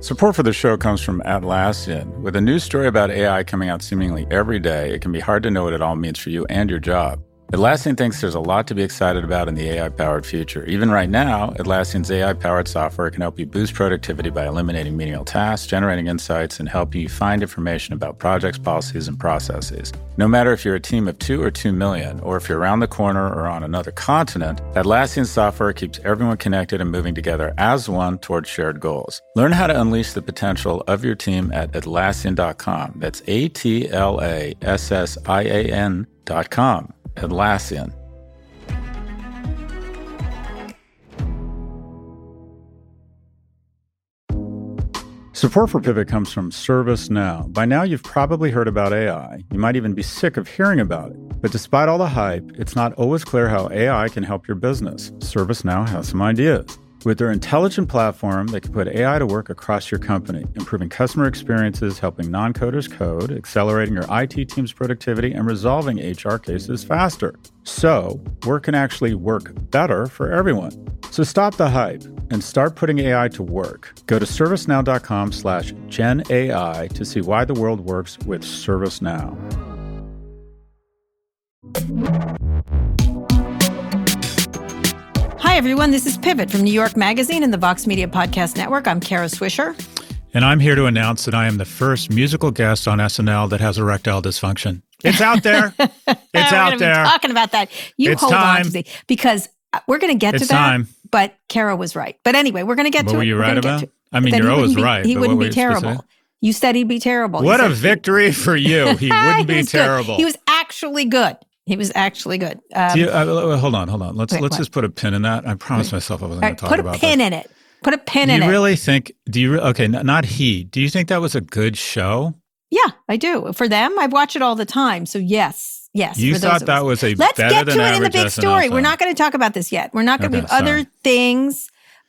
Support for the show comes from Atlassian. With a news story about AI coming out seemingly every day, it can be hard to know what it all means for you and your job. Atlassian thinks there's a lot to be excited about in the AI-powered future. Even right now, Atlassian's AI-powered software can help you boost productivity by eliminating menial tasks, generating insights, and helping you find information about projects, policies, and processes. No matter if you're a team of 2 or 2 million, or if you're around the corner or on another continent, Atlassian software keeps everyone connected and moving together as one towards shared goals. Learn how to unleash the potential of your team at Atlassian.com. That's Atlassian.com. Atlassian. Support for Pivot comes from ServiceNow. By now, you've probably heard about AI. You might even be sick of hearing about it. But despite all the hype, it's not always clear how AI can help your business. ServiceNow has some ideas. With their intelligent platform, they can put AI to work across your company, improving customer experiences, helping non-coders code, accelerating your IT team's productivity, and resolving HR cases faster. So, work can actually work better for everyone. So stop the hype and start putting AI to work. Go to servicenow.com/GenAI to see why the world works with ServiceNow. Hi, everyone. This is Pivot from New York Magazine and the Vox Media Podcast Network. I'm Kara Swisher. And I'm here to announce that I am the first musical guest on SNL that has erectile dysfunction. It's out there. It's out there. We're talking about that. You it's hold time. on to me because we're going to get to that. Time. But Kara was right. But anyway, we're going to get to it. What were you right about? I mean, you're always right. He wouldn't be terrible. You said he'd be terrible. What a victory for you. He wouldn't be terrible. Good. He was actually good. He was actually good. Hold on. Let's just put a pin in that. I promised myself I wasn't going to talk about that. Put a pin in it. Put a pin in it. Do you really think, okay, not he. Do you think that was a good show? Yeah, I do. For them, I watch it all the time. So yes. You thought that was a Let's better get than to it in the big SNL story. film. We're not going to talk about this yet. We're not going to have other things.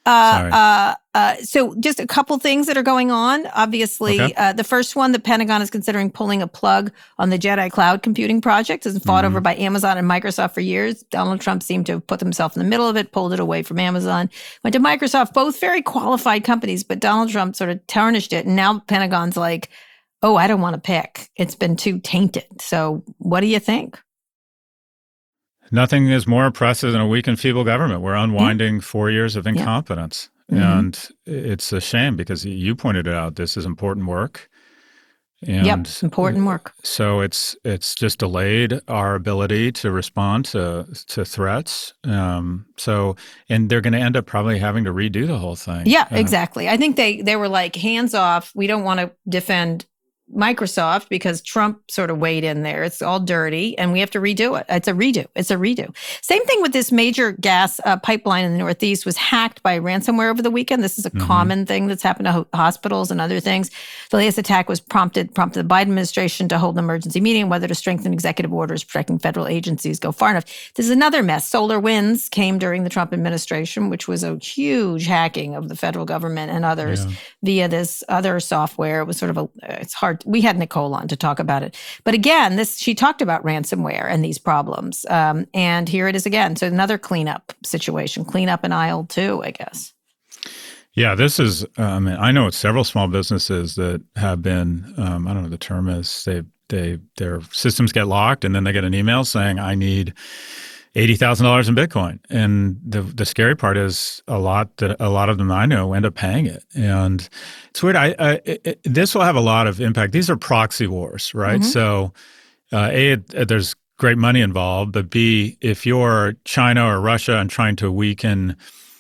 So just a couple things that are going on. Obviously, the first one, the Pentagon is considering pulling a plug on the Jedi Cloud Computing project. It's been fought over by Amazon and Microsoft for years. Donald Trump seemed to have put himself in the middle of it, pulled it away from Amazon, went to Microsoft, both very qualified companies, but Donald Trump sort of tarnished it. And now Pentagon's like, oh, I don't want to pick. It's been too tainted. So what do you think? Nothing is more oppressive than a weak and feeble government. We're unwinding 4 years of incompetence. And it's a shame because you pointed it out. This is important work. And important work. So it's just delayed our ability to respond to threats. And they're going to end up probably having to redo the whole thing. Yeah, exactly. I think they were like, hands off. We don't want to defend Microsoft because Trump sort of weighed in there. It's all dirty and we have to redo it. It's a redo. Same thing with this major gas pipeline in the Northeast was hacked by ransomware over the weekend. This is a common thing that's happened to hospitals and other things. The latest attack was prompted the Biden administration to hold an emergency meeting, whether to strengthen executive orders protecting federal agencies go far enough. This is another mess. SolarWinds came during the Trump administration, which was a huge hacking of the federal government and others via this other software. It was sort of it's hard. We had Nicole on to talk about it. But again, she talked about ransomware and these problems. And here it is again. So another cleanup situation, cleanup in aisle 2, I guess. Yeah, this is, I know it's several small businesses that have been, I don't know what the term is, their systems get locked and then they get an email saying, I need $80,000 in Bitcoin. And the scary part is a lot of them I know end up paying it. And it's weird. This will have a lot of impact. These are proxy wars, right? So A, there's great money involved, but B, if you're China or Russia and trying to weaken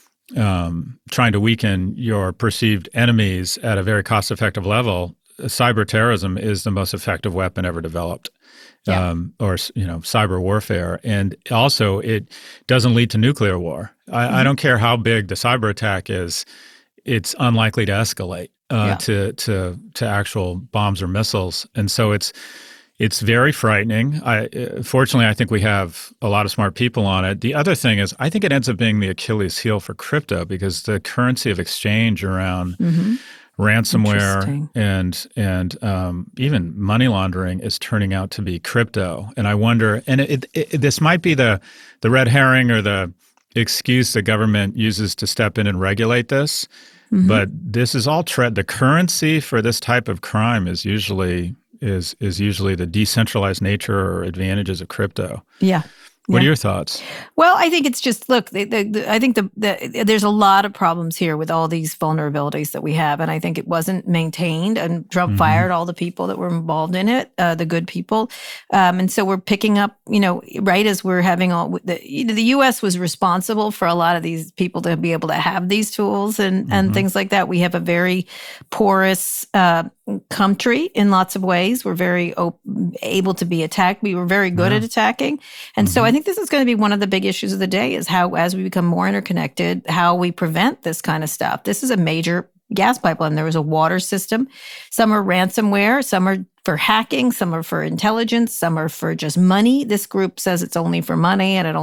your perceived enemies at a very cost-effective level, cyber terrorism is the most effective weapon ever developed. Or cyber warfare. And also it doesn't lead to nuclear war. I don't care how big the cyber attack is, it's unlikely to escalate to actual bombs or missiles. And so it's very frightening. Fortunately, I think we have a lot of smart people on it. The other thing is I think it ends up being the Achilles heel for crypto because the currency of exchange around ransomware and even money laundering is turning out to be crypto. And I wonder, and this might be the red herring or the excuse the government uses to step in and regulate this. Mm-hmm. But this is all the currency for this type of crime is usually the decentralized nature or advantages of crypto. Yeah. What are your thoughts? Well, I think it's just, look, I think there's a lot of problems here with all these vulnerabilities that we have. And I think it wasn't maintained. And Trump fired all the people that were involved in it, the good people. And so we're picking up, right as we're having the U.S. was responsible for a lot of these people to be able to have these tools and things like that. We have a very porous country in lots of ways. We're very able to be attacked. We were very good at attacking. And so I think this is going to be one of the big issues of the day is how, as we become more interconnected, how we prevent this kind of stuff. This is a major gas pipeline. There was a water system. Some are ransomware. Some are for hacking. Some are for intelligence. Some are for just money. This group says it's only for money, and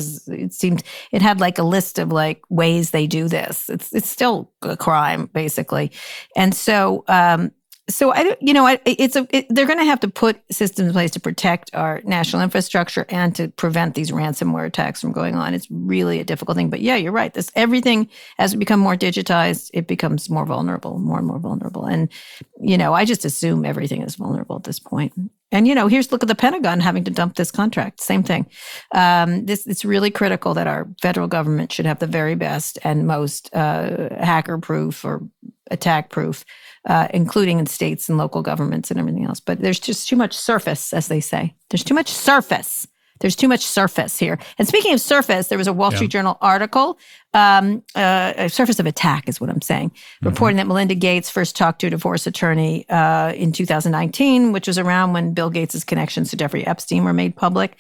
it had like a list of like ways they do this. It's still a crime, basically. And so, they're going to have to put systems in place to protect our national infrastructure and to prevent these ransomware attacks from going on. It's really a difficult thing. But yeah, you're right. Everything, as we become more digitized, it becomes more vulnerable, more and more vulnerable. And, I just assume everything is vulnerable at this point. And, look at the Pentagon having to dump this contract. Same thing. It's really critical that our federal government should have the very best and most hacker-proof or attack-proof, including in states and local governments and everything else. But there's just too much surface, as they say. There's too much surface. There's too much surface here. And speaking of surface, there was a Wall Street Journal article, a surface of attack is what I'm saying, reporting that Melinda Gates first talked to a divorce attorney in 2019, which was around when Bill Gates' connections to Jeffrey Epstein were made public.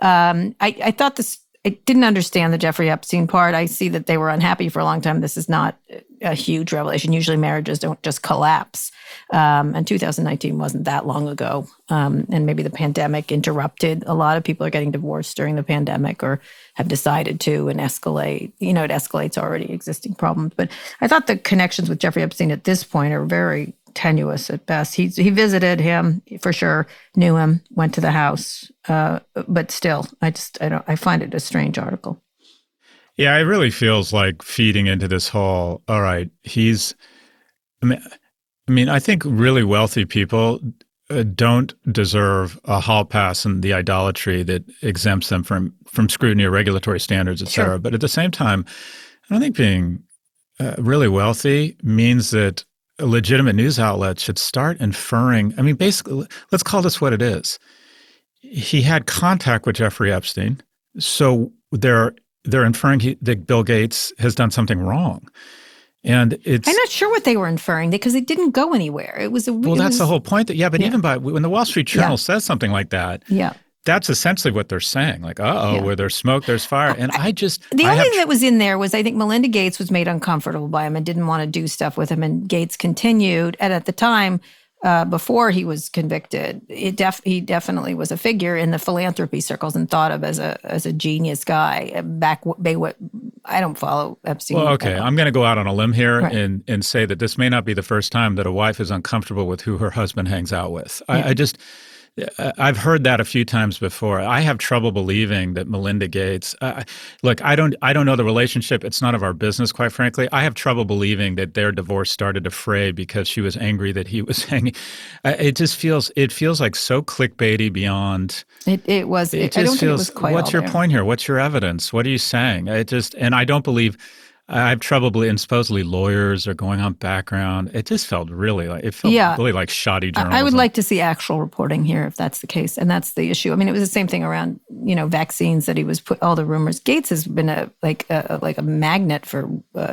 I thought I didn't understand the Jeffrey Epstein part. I see that they were unhappy for a long time. This is not a huge revelation. Usually marriages don't just collapse. And 2019 wasn't that long ago. And maybe the pandemic interrupted. A lot of people are getting divorced during the pandemic or have decided to and escalate. It escalates already existing problems. But I thought the connections with Jeffrey Epstein at this point are very tenuous at best. He visited him for sure, knew him, went to the house, but still, I find it a strange article. Yeah, it really feels like feeding into this whole. All right, I think really wealthy people don't deserve a hall pass and the idolatry that exempts them from scrutiny or regulatory standards, et cetera. Sure. But at the same time, I don't think being really wealthy means that a legitimate news outlet should start inferring. Basically, let's call this what it is. He had contact with Jeffrey Epstein, so they're inferring that Bill Gates has done something wrong. And I'm not sure what they were inferring because it didn't go anywhere. That's the whole point. Even when the Wall Street Journal says something like that, that's essentially what they're saying. Like, where there's smoke, there's fire. And the only thing that was in there was I think Melinda Gates was made uncomfortable by him and didn't want to do stuff with him. And Gates continued. And at the time, before he was convicted, he definitely was a figure in the philanthropy circles and thought of as a genius guy. I don't follow Epstein. Well, okay, I'm going to go out on a limb here and say that this may not be the first time that a wife is uncomfortable with who her husband hangs out with. I've heard that a few times before. I have trouble believing that Melinda Gates. Look, I don't know the relationship. It's none of our business, quite frankly. I have trouble believing that their divorce started to fray because she was angry that he was hanging. It feels like so clickbaity beyond. It was. I don't think it was quite. What's your point here? What's your evidence? What are you saying? And I don't believe. I have trouble and supposedly lawyers are going on background. It just felt really like shoddy journalism. I would like to see actual reporting here if that's the case. And that's the issue. It was the same thing around, vaccines that he was put all the rumors. Gates has been a magnet for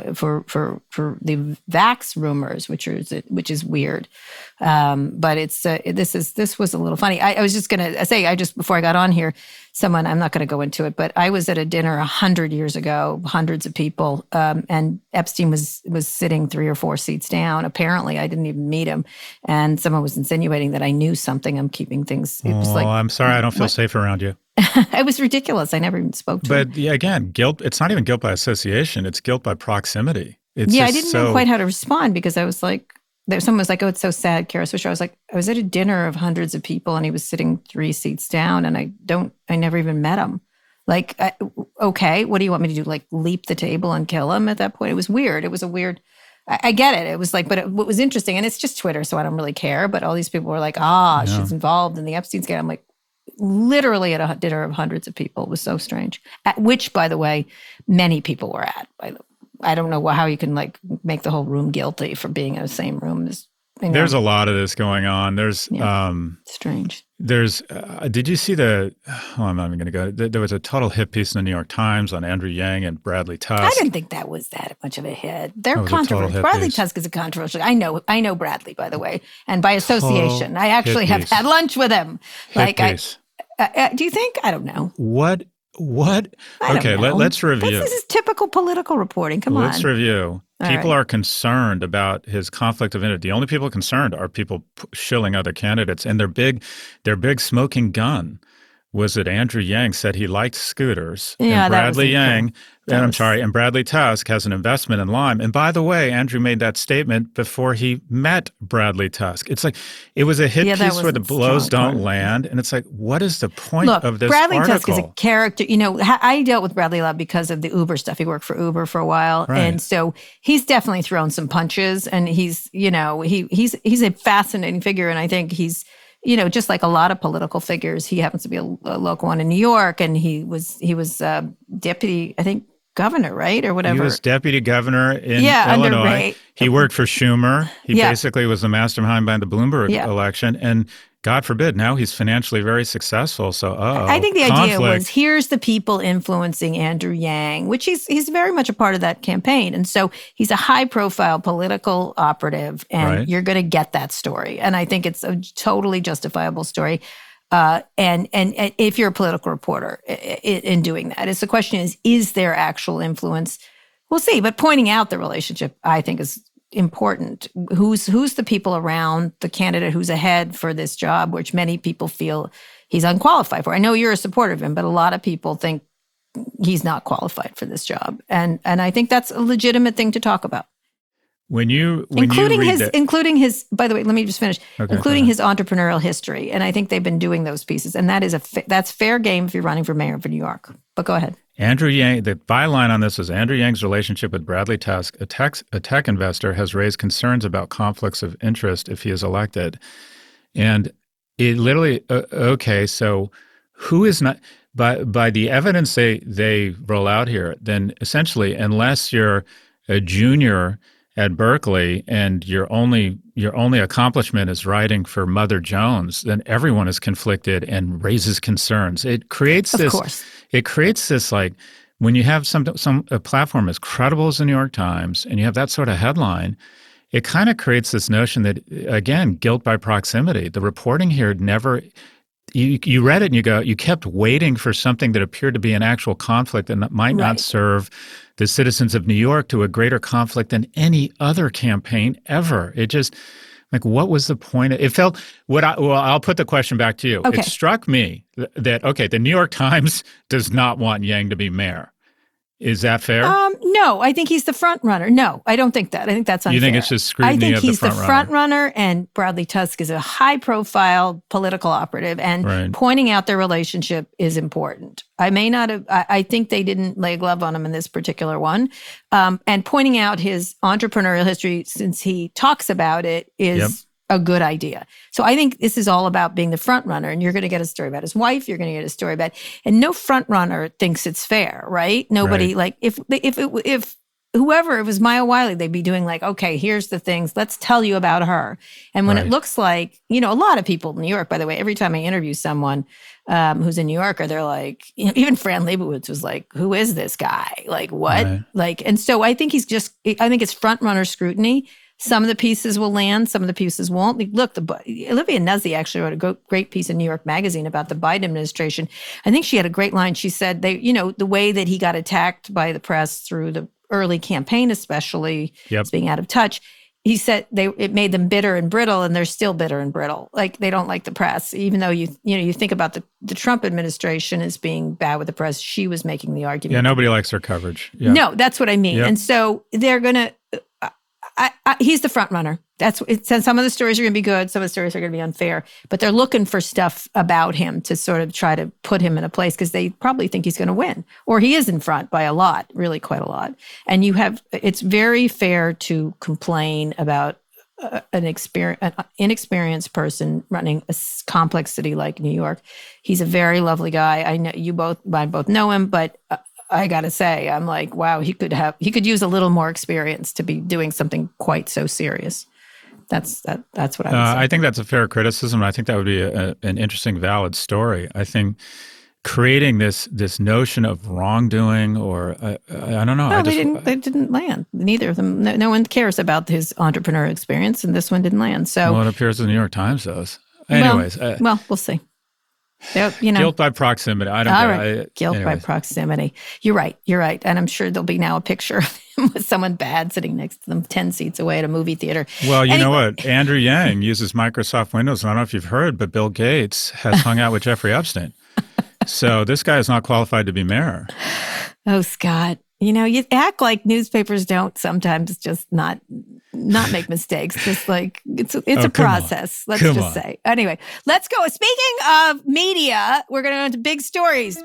the vax rumors, which is weird. But this was a little funny. I was just going to say, before I got on here, I'm not going to go into it, but I was at a dinner 100 years ago, hundreds of people, and Epstein was sitting 3 or 4 seats down. Apparently, I didn't even meet him, and someone was insinuating that I knew something. I'm keeping things. It was I'm sorry, I don't feel safe around you. It was ridiculous. I never even spoke to him. But again, guilt. It's not even guilt by association. It's guilt by proximity. I didn't know quite how to respond because I was like. Someone was like, "Oh, it's so sad, Kara Swisher." I was like, I was at a dinner of hundreds of people, and he was sitting 3 seats down, and I never even met him. Like, okay, what do you want me to do? Like leap the table and kill him at that point? It was weird. It was a weird, I get it. It was like, but what was interesting, and it's just Twitter, so I don't really care. But all these people were like, she's involved in the Epstein scandal. I'm like, literally at a dinner of hundreds of people. It was so strange. At which, by the way, many people were at. I don't know how you can like make the whole room guilty for being in the same room as. There's a lot of this going on. There's strange. There's did you see I'm not even going to go. There was a total hit piece in the New York Times on Andrew Yang and Bradley Tusk. I didn't think that was that much of a hit. They're controversial. Bradley Tusk is a controversial. I know Bradley, by the way, and by association. I actually have had lunch with him. Do you think? I don't know. What? Okay, let's review. This is typical political reporting. Come on. Let's review. People are concerned about his conflict of interest. The only people concerned are people shilling other candidates. And their big smoking gun was that Andrew Yang said he liked scooters. Yeah, and Bradley Yang, and Bradley Tusk has an investment in Lime. And by the way, Andrew made that statement before he met Bradley Tusk. It's like, it was a hit piece where the blows don't land. And it's like, what is the point of this Bradley article? Tusk is a character. You know, I dealt with Bradley a lot because of the Uber stuff. He worked for Uber for a while. Right. And so he's definitely thrown some punches. And he's a fascinating figure. And I think he's, just like a lot of political figures, he happens to be a local one in New York, and he was deputy, I think, governor, right, or whatever. He was deputy governor in Illinois. He worked for Schumer. He basically was the mastermind behind the Bloomberg election, and God forbid, now he's financially very successful. So, I think the idea was, here's the people influencing Andrew Yang, which he's very much a part of that campaign. And so he's a high-profile political operative, and you're going to get that story. And I think it's a totally justifiable story. And if you're a political reporter in doing that, the question is there actual influence? We'll see. But pointing out the relationship, I think, is important. Who's the people around the candidate who's ahead for this job, which many people feel he's unqualified for. I know you're a supporter of him, but a lot of people think he's not qualified for this job, and I think that's a legitimate thing to talk about. Including his. By the way, let me just finish. Okay, including his entrepreneurial history, and I think they've been doing those pieces, and that's fair game if you're running for mayor for New York. But go ahead. Andrew Yang, the byline on this is Andrew Yang's relationship with Bradley Tusk, a tech investor, has raised concerns about conflicts of interest if he is elected. And it literally, so who is not, by the evidence they roll out here, then essentially, unless you're a junior at Berkeley and your only accomplishment is writing for Mother Jones, then everyone is conflicted and raises concerns. It creates this like, when you have a platform as credible as the New York Times and you have that sort of headline, it kind of creates this notion that, again, guilt by proximity. The reporting here never. You read it and you kept waiting for something that appeared to be an actual conflict and that might not serve the citizens of New York to a greater conflict than any other campaign ever. It just, like, what was the point? It felt, I'll put the question back to you. Okay. It struck me that, the New York Times does not want Yang to be mayor. Is that fair? No, I think he's the front runner. No, I don't think that. I think that's unfair. You think it's just scrutiny of the front runner? I think he's the front runner, and Bradley Tusk is a high-profile political operative, and pointing out their relationship is important. I may not have. I think they didn't lay a glove on him in this particular one, and pointing out his entrepreneurial history, since he talks about it, is a good idea. So I think this is all about being the front runner, and you're going to get a story about his wife. You're going to get a story about, and no front runner thinks it's fair, right? Nobody like if whoever, it was Maya Wiley, they'd be doing like, okay, here's the things, let's tell you about her. And when it looks like, a lot of people in New York, by the way, every time I interview someone who's a New Yorker, they're like, even Fran Lebowitz was like, who is this guy? Like, what? Right. Like, and so I think I think it's front runner scrutiny. Some of the pieces will land, some of the pieces won't. Look, Olivia Nuzzi actually wrote a great piece in New York Magazine about the Biden administration. I think she had a great line. She said, the way that he got attacked by the press through the early campaign, especially, as being out of touch, he said it made them bitter and brittle, and they're still bitter and brittle. Like, they don't like the press, even though you think about the Trump administration as being bad with the press. She was making the argument. Yeah, nobody likes her coverage. Yeah. No, that's what I mean. Yep. And so they're going to. he's the front runner. It says some of the stories are going to be good, some of the stories are going to be unfair, but they're looking for stuff about him to sort of try to put him in a place because they probably think he's going to win, or he is in front by a lot, really quite a lot. And it's very fair to complain about an inexperienced person running a complex city like New York. He's a very lovely guy. I know I both know him, but I got to say, I'm like, wow, he could use a little more experience to be doing something quite so serious. That's what I would say. I think that's a fair criticism. I think that would be an interesting, valid story. I think creating this notion of wrongdoing, or I don't know. No, they didn't land. Neither of them. No one cares about his entrepreneurial experience, and this one didn't land. So, well, it appears the New York Times does. Anyways, well, we'll see. Guilt by proximity. I don't know. All right. Guilt by proximity. You're right. And I'm sure there'll be now a picture of him with someone bad sitting next to them 10 seats away at a movie theater. Well, you know what? Andrew Yang uses Microsoft Windows. I don't know if you've heard, but Bill Gates has hung out with Jeffrey Epstein. So this guy is not qualified to be mayor. Oh, Scott. You act like newspapers don't sometimes just not make mistakes. Just like it's a process. Let's just say. Anyway, let's go. Speaking of media, we're going to go into big stories.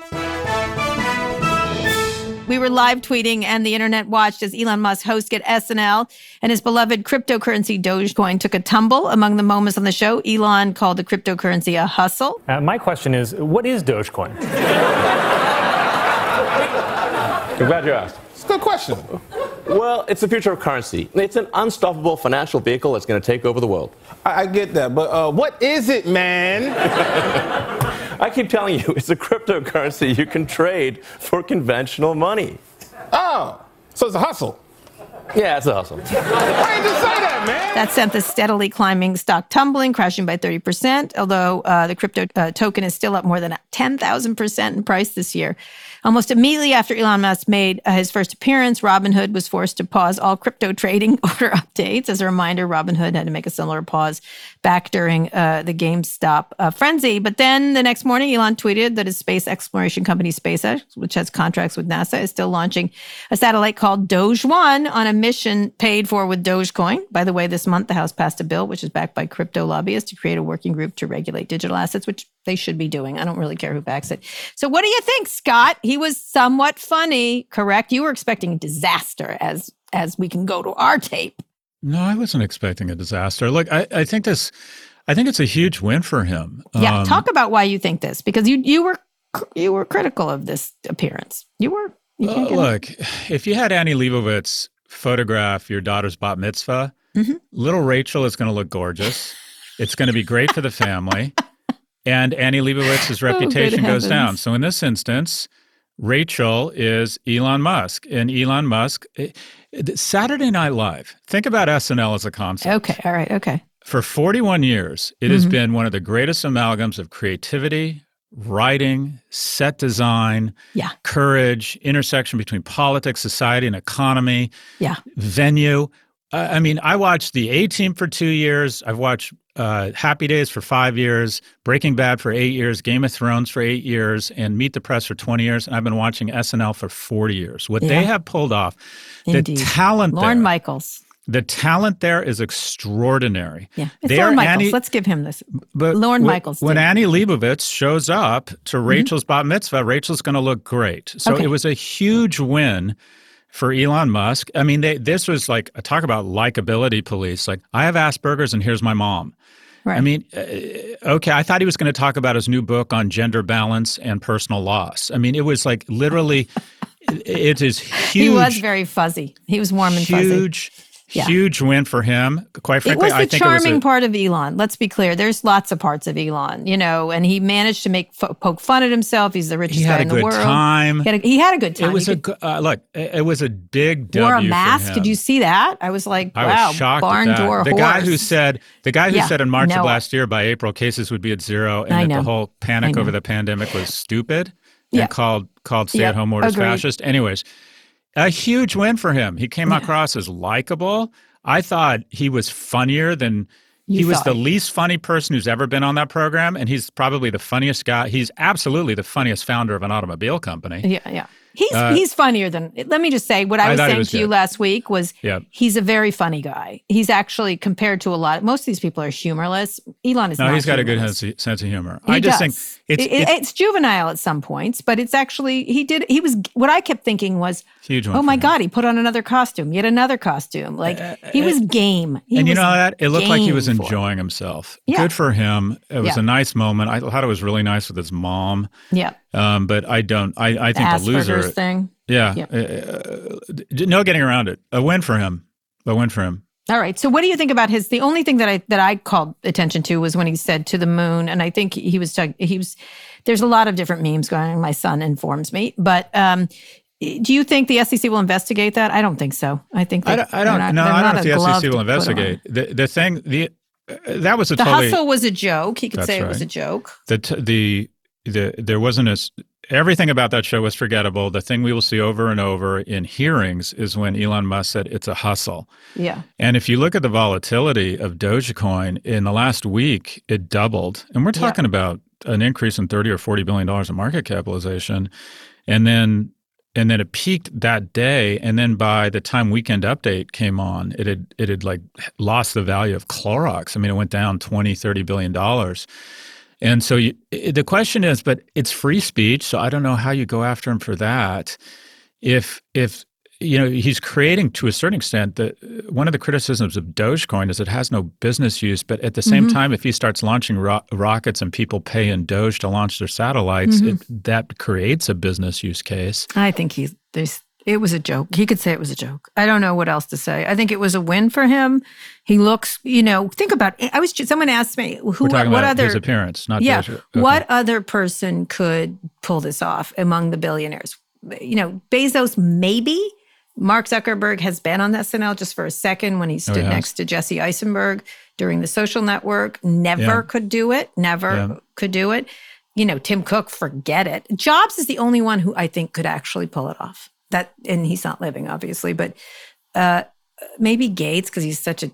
We were live tweeting and the internet watched as Elon Musk hosted at SNL and his beloved cryptocurrency Dogecoin took a tumble. Among the moments on the show, Elon called the cryptocurrency a hustle. My question is, what is Dogecoin? I'm glad you asked. It's a good question. Well, it's the future of currency. It's an unstoppable financial vehicle that's going to take over the world. I get that, but what is it, man? I keep telling you, it's a cryptocurrency you can trade for conventional money. Oh, so it's a hustle. Yeah, it's a hustle. Why didn't you say that, man? That sent the steadily climbing stock tumbling, crashing by 30%, although the crypto token is still up more than 10,000% in price this year. Almost immediately after Elon Musk made his first appearance, Robinhood was forced to pause all crypto trading order updates. As a reminder, Robinhood had to make a similar pause back during the GameStop frenzy. But then the next morning, Elon tweeted that his space exploration company SpaceX, which has contracts with NASA, is still launching a satellite called Doge-1 on a mission paid for with Dogecoin. By the way, this month, the House passed a bill, which is backed by crypto lobbyists, to create a working group to regulate digital assets, which they should be doing. I don't really care who backs it. So what do you think, Scott? He was somewhat funny, correct? You were expecting disaster as we can go to our tape. No, I wasn't expecting a disaster. Look, I think it's a huge win for him. Yeah, talk about why you think this, because you were critical of this appearance. You can't look, if you had Annie Leibovitz photograph your daughter's bat mitzvah, little Rachel is going to look gorgeous. It's going to be great for the family. And Annie Leibovitz's reputation goes down. So in this instance, Rachel is Elon Musk. And Elon Musk, Saturday Night Live, think about SNL as a concept. Okay, all right, okay. For 41 years, it has been one of the greatest amalgams of creativity, writing, set design, courage, intersection between politics, society, and economy, venue. I mean, I watched The A-Team for 2 years. I've watched Happy Days for 5 years, Breaking Bad for 8 years, Game of Thrones for 8 years, and Meet the Press for 20 years. And I've been watching SNL for 40 years. What they have pulled off, Indeed. the talent Lorne there. Michaels. The talent there is extraordinary. Yeah, it's Lorne Michaels. Let's give him this. But Lorne Michaels. When Annie Leibovitz shows up to Rachel's bat mitzvah, Rachel's going to look great. So it was a huge win for Elon Musk. I mean, this was like, talk about likability police. Like, I have Asperger's and here's my mom. Right. I mean, okay, I thought he was going to talk about his new book on gender balance and personal loss. I mean, it was like literally, it is huge. He was very fuzzy. He was warm and fuzzy. Huge win for him. Quite frankly, it was the charming part of Elon. Let's be clear. There's lots of parts of Elon, and he managed to poke fun at himself. He's the richest guy in the world. He had a good time. It was look. It was a big W. Wore a mask. Did you see that? I was like, wow, I was shocked barn at that. door horse. The guy who said in March of last year by April cases would be at zero, and that the whole panic over the pandemic was stupid, and called stay-at-home orders fascist. Anyways. A huge win for him. He came across as likable. I thought he was funnier than he was the least funny person who's ever been on that program, and he's probably the funniest guy. He's absolutely the funniest founder of an automobile company. Yeah. He's funnier than, let me just say, what I was saying to you last week was he's a very funny guy. He's actually, compared to most of these people are humorless. Elon is not. No, he's got humorless. a good sense of humor. I just think it's juvenile at some points, but it's actually, he was, what I kept thinking was, huge one. Oh my God, he put on another costume, yet another costume. Like he was game. And you know that? It looked like he was enjoying himself. Yeah. Good for him. It was a nice moment. I thought it was really nice with his mom. Yeah. But I think the loser thing. Yeah. No getting around it. A win for him. All right. So what do you think about the only thing that I called attention to was when he said to the moon, and I think there's a lot of different memes going on. My son informs me, but do you think the SEC will investigate that? I don't think so. I think I don't know if the SEC will investigate. That was the hustle was a joke. He could say it was a joke. There wasn't everything about that show was forgettable. The thing we will see over and over in hearings is when Elon Musk said it's a hustle. Yeah. And if you look at the volatility of Dogecoin in the last week, it doubled. And we're talking about an increase in $30 or $40 billion in market capitalization. And then it peaked that day. And then by the time Weekend Update came on, it had like lost the value of Clorox. I mean, it went down $20, $30 billion. And so the question is, but it's free speech, so I don't know how you go after him for that. If he's creating, to a certain extent, one of the criticisms of Dogecoin is it has no business use, but at the same time, if he starts launching rockets and people pay in Doge to launch their satellites, that creates a business use case. I think it was a joke. He could say it was a joke. I don't know what else to say. I think it was a win for him. He looks, think about it. Someone asked me, We're talking about his appearance, not Doge. Okay. What other person could pull this off among the billionaires? Bezos, maybe. Mark Zuckerberg has been on SNL just for a second when he stood next to Jesse Eisenberg during The Social Network. Never could do it. Could do it. Tim Cook, forget it. Jobs is the only one who I think could actually pull it off. And he's not living, obviously, but maybe Gates, because he's such a,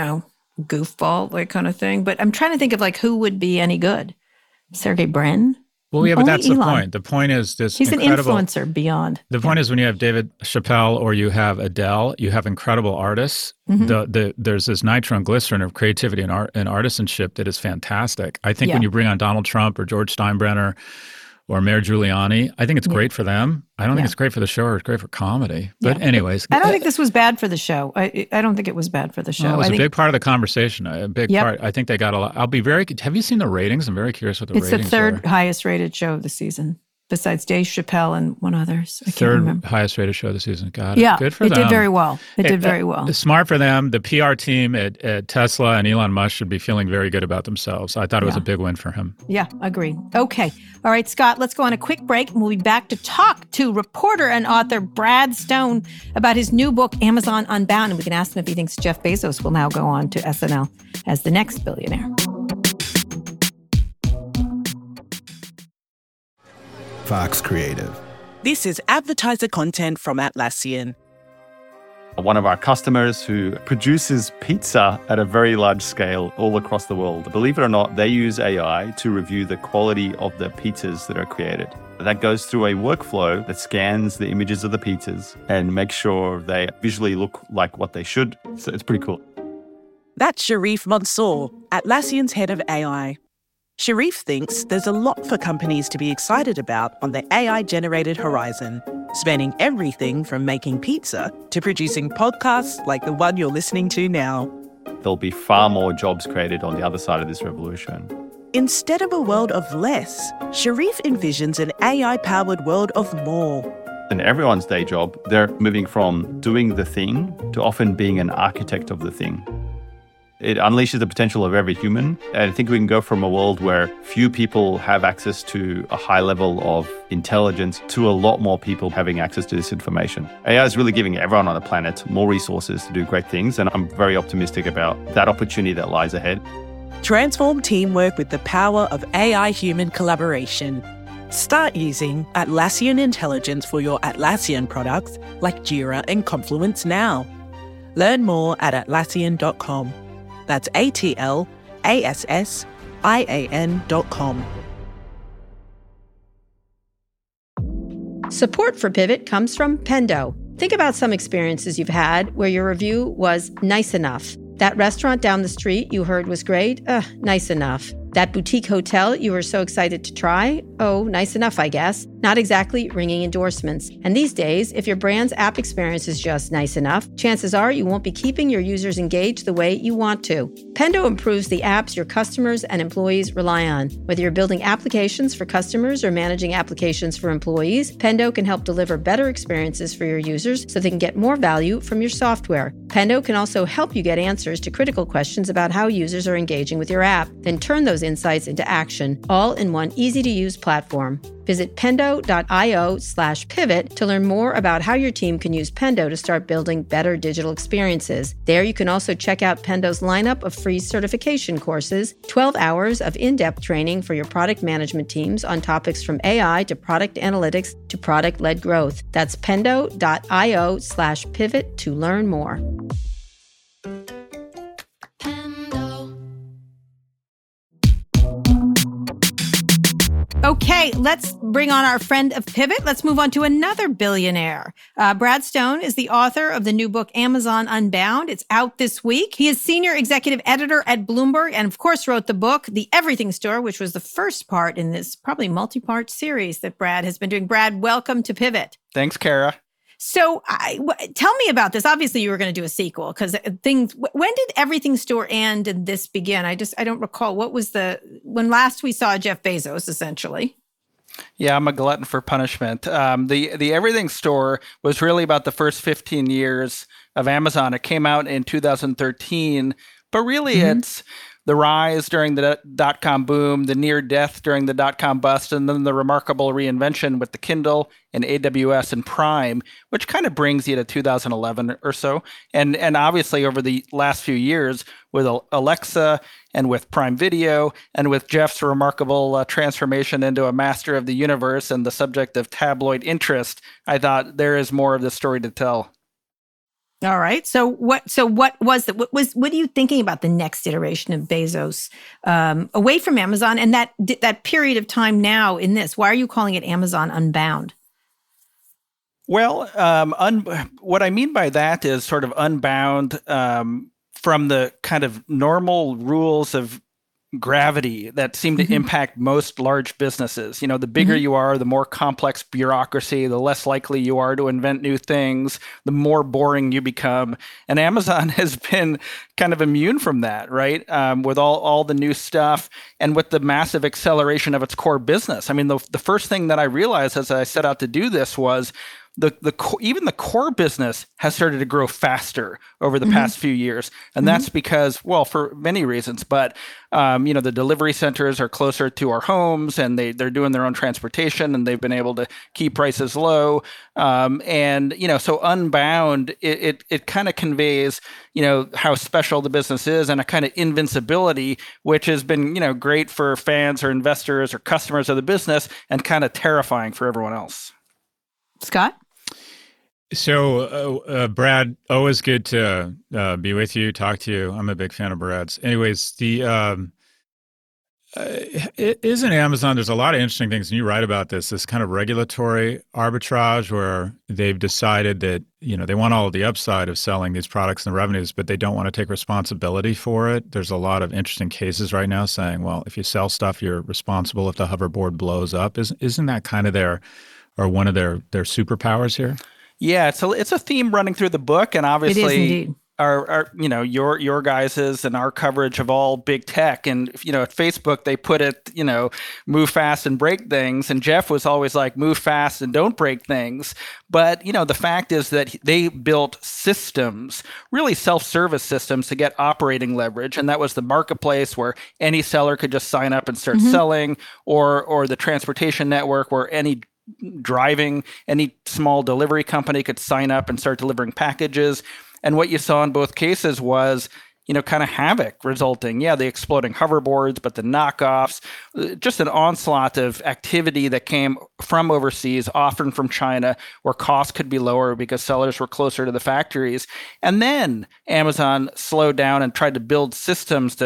goofball, like kind of thing. But I'm trying to think of who would be any good. Sergey Brin? Well, yeah, but that's Elon. The point. The point is this He's an influencer beyond. The point is when you have David Chappelle or you have Adele, you have incredible artists. There's this nitroglycerin of creativity and art and artisanship that is fantastic. I think when you bring on Donald Trump or George Steinbrenner or Mayor Giuliani, I think it's great for them. I don't think it's great for the show or it's great for comedy. But anyways. I don't think this was bad for the show. I don't think it was bad for the show. Well, it was a big part of the conversation, a big part. I think they got a lot. Have you seen the ratings? I'm very curious what the ratings are. It's the third highest rated show of the season, besides Dave Chappelle and one others. I can't remember. Third highest rated show of the season. Got it. Yeah, good for them. It did very well. It did very well. Smart for them. The PR team at Tesla and Elon Musk should be feeling very good about themselves. I thought it was a big win for him. Yeah, agreed. Okay. All right, Scott, let's go on a quick break and we'll be back to talk to reporter and author Brad Stone about his new book, Amazon Unbound. And we can ask him if he thinks Jeff Bezos will now go on to SNL as the next billionaire. Fox Creative. This is advertiser content from Atlassian. One of our customers who produces pizza at a very large scale all across the world. Believe it or not, they use AI to review the quality of the pizzas that are created. That goes through a workflow that scans the images of the pizzas and makes sure they visually look like what they should. So it's pretty cool. That's Sharif Mansour, Atlassian's head of AI. Sharif thinks there's a lot for companies to be excited about on the AI-generated horizon, spanning everything from making pizza to producing podcasts like the one you're listening to now. There'll be far more jobs created on the other side of this revolution. Instead of a world of less, Sharif envisions an AI-powered world of more. In everyone's day job, they're moving from doing the thing to often being an architect of the thing. It unleashes the potential of every human. And I think we can go from a world where few people have access to a high level of intelligence to a lot more people having access to this information. AI is really giving everyone on the planet more resources to do great things. And I'm very optimistic about that opportunity that lies ahead. Transform teamwork with the power of AI-human collaboration. Start using Atlassian Intelligence for your Atlassian products like Jira and Confluence now. Learn more at Atlassian.com. That's ATLASSIAN.com. Support for Pivot comes from Pendo. Think about some experiences you've had where your review was nice enough. That restaurant down the street you heard was great? Nice enough. That boutique hotel you were so excited to try? Oh, nice enough, I guess. Not exactly ringing endorsements. And these days, if your brand's app experience is just nice enough, chances are you won't be keeping your users engaged the way you want to. Pendo improves the apps your customers and employees rely on. Whether you're building applications for customers or managing applications for employees, Pendo can help deliver better experiences for your users so they can get more value from your software. Pendo can also help you get answers to critical questions about how users are engaging with your app, then turn those insights into action, all in one easy-to-use platform. Visit pendo.io/pivot to learn more about how your team can use Pendo to start building better digital experiences. There you can also check out Pendo's lineup of free certification courses, 12 hours of in-depth training for your product management teams on topics from AI to product analytics to product-led growth. That's pendo.io/pivot to learn more. Okay, let's bring on our friend of Pivot. Let's move on to another billionaire. Brad Stone is the author of the new book, Amazon Unbound. It's out this week. He is senior executive editor at Bloomberg and, of course, wrote the book, The Everything Store, which was the first part in this probably multi-part series that Brad has been doing. Brad, welcome to Pivot. Thanks, Kara. So tell me about this. Obviously, you were going to do a sequel because things. When did Everything Store end and this begin? I don't recall. What was when last we saw Jeff Bezos, essentially? Yeah, I'm a glutton for punishment. The Everything Store was really about the first 15 years of Amazon. It came out in 2013, but really it's the rise during the dot-com boom, the near death during the dot-com bust, and then the remarkable reinvention with the Kindle and AWS and Prime, which kind of brings you to 2011 or so. And obviously over the last few years with Alexa and with Prime Video and with Jeff's remarkable transformation into a master of the universe and the subject of tabloid interest, I thought there is more of the story to tell. All right. So what are you thinking about the next iteration of Bezos away from Amazon and that period of time now in this? Why are you calling it Amazon Unbound? Well, what I mean by that is sort of unbound from the kind of normal rules of gravity that seem to impact most large businesses. You know, the bigger you are, the more complex bureaucracy, the less likely you are to invent new things, the more boring you become. And Amazon has been kind of immune from that, right? With all the new stuff and with the massive acceleration of its core business. I mean, the first thing that I realized as I set out to do this was even the core business has started to grow faster over the past few years. And that's because, well, for many reasons, but, the delivery centers are closer to our homes and they're doing their own transportation and they've been able to keep prices low. So Unbound, it kind of conveys, how special the business is and a kind of invincibility, which has been, great for fans or investors or customers of the business and kind of terrifying for everyone else. Scott? So, Brad, always good to be with you, talk to you. I'm a big fan of Brad's. Anyways, isn't Amazon, there's a lot of interesting things, and you write about this kind of regulatory arbitrage where they've decided that, they want all of the upside of selling these products and the revenues, but they don't want to take responsibility for it. There's a lot of interesting cases right now saying, well, if you sell stuff, you're responsible if the hoverboard blows up. Isn't that kind of one of their superpowers here? Yeah, it's a theme running through the book, and obviously it is indeed. Our your guys's and our coverage of all big tech, and at Facebook they put it move fast and break things, and Jeff was always like move fast and don't break things. But the fact is that they built systems, really self-service systems, to get operating leverage, and that was the marketplace where any seller could just sign up and start selling, or the transportation network where any small delivery company could sign up and start delivering packages. And what you saw in both cases was, kind of havoc resulting. Yeah, the exploding hoverboards, but the knockoffs, just an onslaught of activity that came from overseas, often from China, where costs could be lower because sellers were closer to the factories. And then Amazon slowed down and tried to build systems to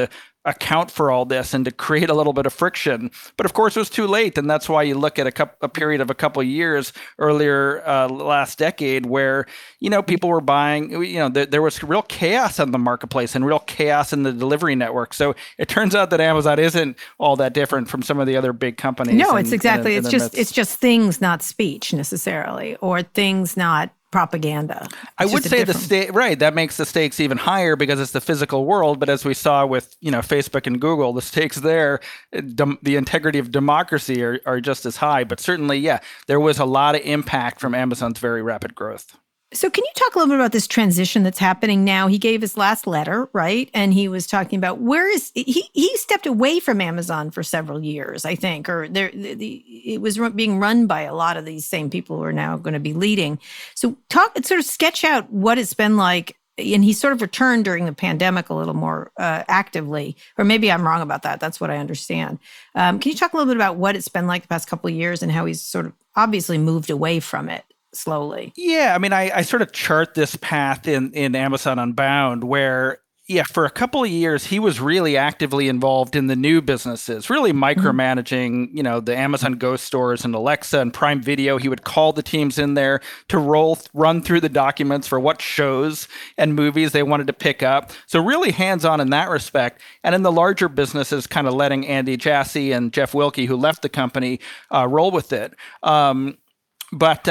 account for all this and to create a little bit of friction. But of course, it was too late. And that's why you look at a period of a couple of years earlier last decade where, people were buying, there was real chaos on the marketplace and real chaos in the delivery network. So it turns out that Amazon isn't all that different from some of the other big companies. No, it's exactly. It's just things, not speech necessarily, or things, not propaganda. I would say that makes the stakes even higher because it's the physical world. But as we saw with Facebook and Google, the stakes there, the integrity of democracy are just as high. But certainly, there was a lot of impact from Amazon's very rapid growth. So can you talk a little bit about this transition that's happening now? He gave his last letter, right? And he was talking about he stepped away from Amazon for several years, I think, or it was being run by a lot of these same people who are now going to be leading. So sketch out what it's been like. And he sort of returned during the pandemic a little more actively, or maybe I'm wrong about that. That's what I understand. Can you talk a little bit about what it's been like the past couple of years and how he's sort of obviously moved away from it slowly? Yeah, I mean, I sort of chart this path in Amazon Unbound where, for a couple of years, he was really actively involved in the new businesses, really micromanaging, the Amazon Go stores and Alexa and Prime Video. He would call the teams in there to run through the documents for what shows and movies they wanted to pick up. So really hands-on in that respect. And in the larger businesses, kind of letting Andy Jassy and Jeff Wilke, who left the company, roll with it. But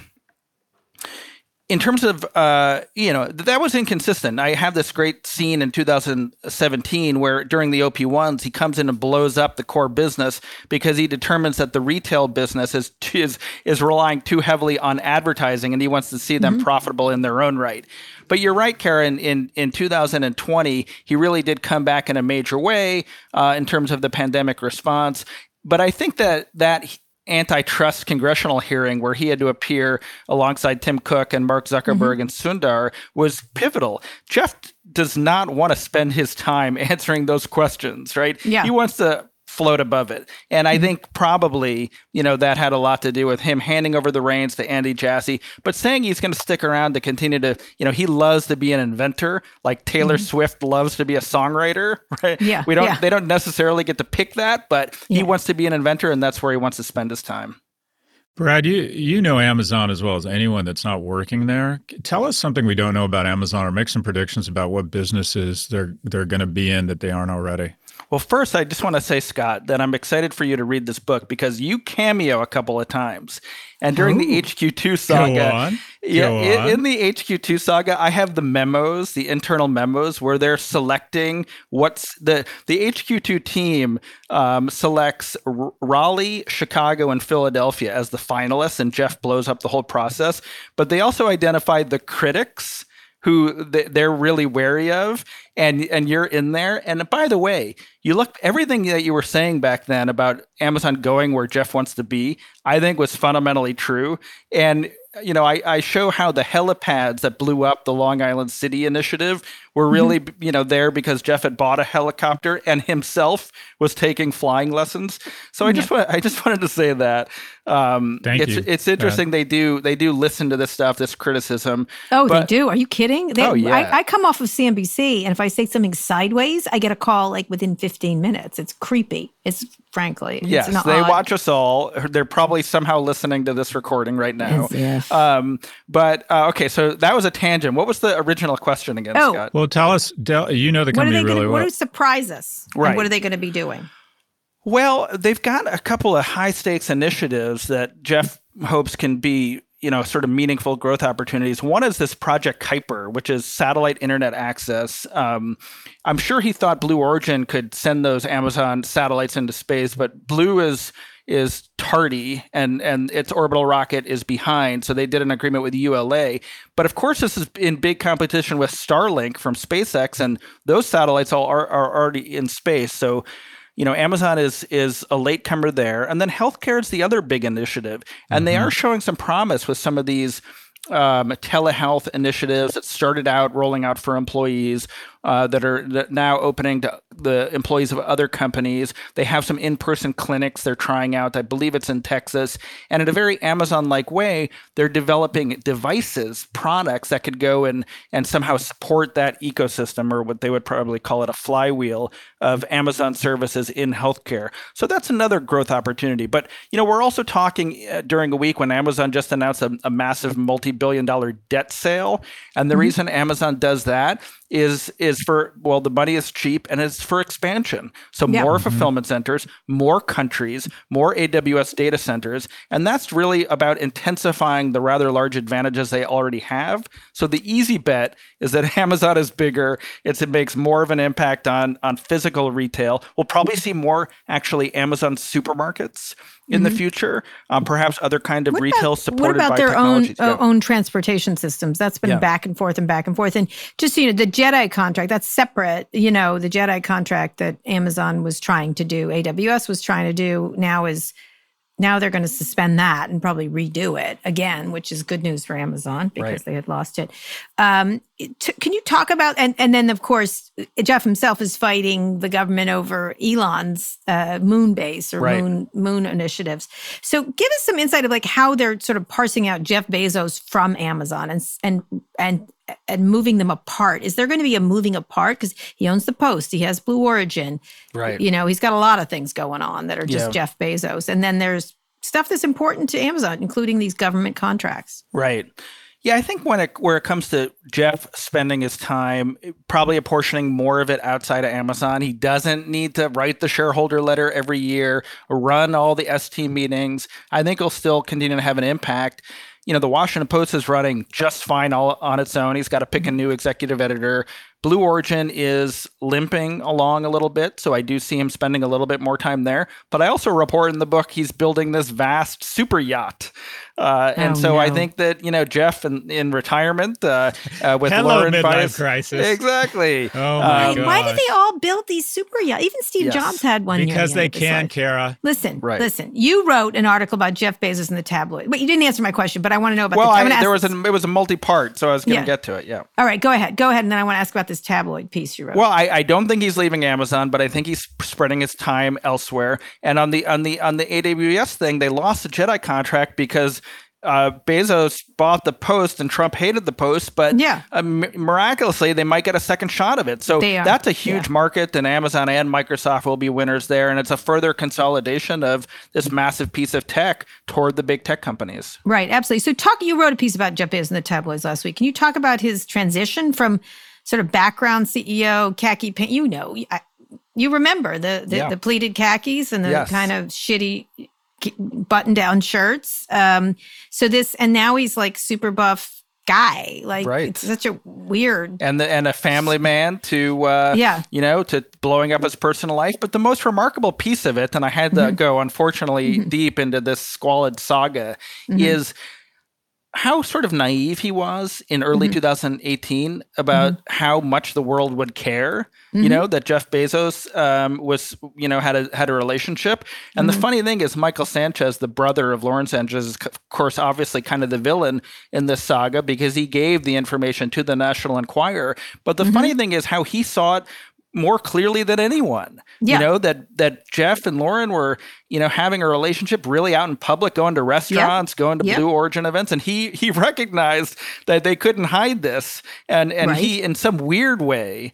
in terms of, that was inconsistent. I have this great scene in 2017 where during the OP1s, he comes in and blows up the core business because he determines that the retail business is relying too heavily on advertising and he wants to see them profitable in their own right. But you're right, Karen, in 2020, he really did come back in a major way in terms of the pandemic response. But I think that antitrust congressional hearing where he had to appear alongside Tim Cook and Mark Zuckerberg and Sundar was pivotal. Jeff does not want to spend his time answering those questions, right? Yeah. He wants to float above it. And I think probably, that had a lot to do with him handing over the reins to Andy Jassy, but saying he's going to stick around to continue to, he loves to be an inventor, like Taylor Swift loves to be a songwriter, right? Yeah. They don't necessarily get to pick that, but he wants to be an inventor and that's where he wants to spend his time. Brad, you know Amazon as well as anyone that's not working there. Tell us something we don't know about Amazon or make some predictions about what businesses they're going to be in that they aren't already. Well, first, I just want to say, Scott, that I'm excited for you to read this book because you cameo a couple of times. And during the HQ2 saga, in the HQ2 saga, I have the memos, the internal memos, where they're selecting what's the HQ2 team selects Raleigh, Chicago, and Philadelphia as the finalists, and Jeff blows up the whole process. But they also identified the critics who they're really wary of, and you're in there. And by the way, you look, everything that you were saying back then about Amazon going where Jeff wants to be, I think was fundamentally true. And I show how the helipads that blew up the Long Island City initiative were really, there because Jeff had bought a helicopter and himself was taking flying lessons. So I just wanted to say that. It's interesting. They do listen to this stuff, this criticism. Oh, they do. Are you kidding? I come off of CNBC, and if I say something sideways, I get a call like within 15 minutes. It's creepy. Frankly. Yes, they watch us all. They're probably somehow listening to this recording right now. Yes. Okay, so that was a tangent. What was the original question again, Scott? Well, tell us, you know the company really well. What do surprise us? Right. And what are they going to be doing? Well, they've got a couple of high-stakes initiatives that Jeff hopes can be, sort of meaningful growth opportunities. One is this Project Kuiper, which is satellite internet access. I'm sure he thought Blue Origin could send those Amazon satellites into space, but Blue is tardy and its orbital rocket is behind. So they did an agreement with ULA. But of course, this is in big competition with Starlink from SpaceX, and those satellites are already in space. So Amazon is a latecomer there. And then healthcare is the other big initiative. And they are showing some promise with some of these telehealth initiatives that started out rolling out for employees that are now opening the employees of other companies. They have some in-person clinics they're trying out. I believe it's in Texas. And in a very Amazon-like way, they're developing devices, products that could go and somehow support that ecosystem, or what they would probably call it a flywheel of Amazon services in healthcare. So that's another growth opportunity. But, we're also talking during a week when Amazon just announced a massive multi-billion-dollar debt sale. And the reason Amazon does that is for, well, the money is cheap and it's for expansion. So more fulfillment centers, more countries, more AWS data centers. And that's really about intensifying the rather large advantages they already have. So the easy bet is that Amazon is bigger. It makes more of an impact on physical retail. We'll probably see more actually Amazon supermarkets in the future, perhaps other kind of retail supported by technology. What about their own transportation systems? That's been back and forth and back and forth. And just, the JEDI contract, that's separate. The JEDI contract that Amazon was trying to do, AWS was trying to do, now they're going to suspend that and probably redo it again, which is good news for Amazon because they had lost it. Can you talk about, and then of course, Jeff himself is fighting the government over Elon's moon base or moon initiatives. So give us some insight of like how they're sort of parsing out Jeff Bezos from Amazon and moving them apart. Is there going to be a moving apart? Because he owns the Post, he has Blue Origin. Right. He's got a lot of things going on that are just Jeff Bezos. And then there's stuff that's important to Amazon, including these government contracts. Right. Yeah, I think where it comes to Jeff spending his time, probably apportioning more of it outside of Amazon. He doesn't need to write the shareholder letter every year, or run all the ST meetings. I think he'll still continue to have an impact. The Washington Post is running just fine all on its own. He's got to pick a new executive editor. Blue Origin is limping along a little bit, so I do see him spending a little bit more time there. But I also report in the book he's building this vast super yacht. I think that, Jeff in retirement with Hello, Lauren midlife crisis. Exactly. Oh, my God. Why did they all build these super yachts? Even Steve Jobs had one. Because they can, Kara. Listen. You wrote an article about Jeff Bezos in the tabloid. But you didn't answer my question, but I want to know about it was a multi-part, so I was going to get to it, All right, go ahead. And then I want to ask about this tabloid piece you wrote. Well, I don't think he's leaving Amazon, but I think he's spreading his time elsewhere. And on the AWS thing, they lost the JEDI contract because Bezos bought the Post and Trump hated the Post, but miraculously they might get a second shot of it. So that's a huge market, and Amazon and Microsoft will be winners there. And it's a further consolidation of this massive piece of tech toward the big tech companies. Right, absolutely. So you wrote a piece about Jeff Bezos in the tabloids last week. Can you talk about his transition from sort of background CEO, khaki pants? You remember the pleated khakis and the kind of shitty button-down shirts. And now he's like super buff guy. It's such a weird and a family man to blowing up his personal life. But the most remarkable piece of it, and I had to go unfortunately deep into this squalid saga, is how sort of naive he was in early 2018 about how much the world would care, that Jeff Bezos had a relationship. And the funny thing is Michael Sanchez, the brother of Lauren Sanchez, is of course obviously kind of the villain in this saga because he gave the information to the National Enquirer. But the funny thing is how he saw it more clearly than anyone. That Jeff and Lauren were, having a relationship really out in public, going to restaurants, going to Blue Origin events. And he recognized that they couldn't hide this. And he, in some weird way,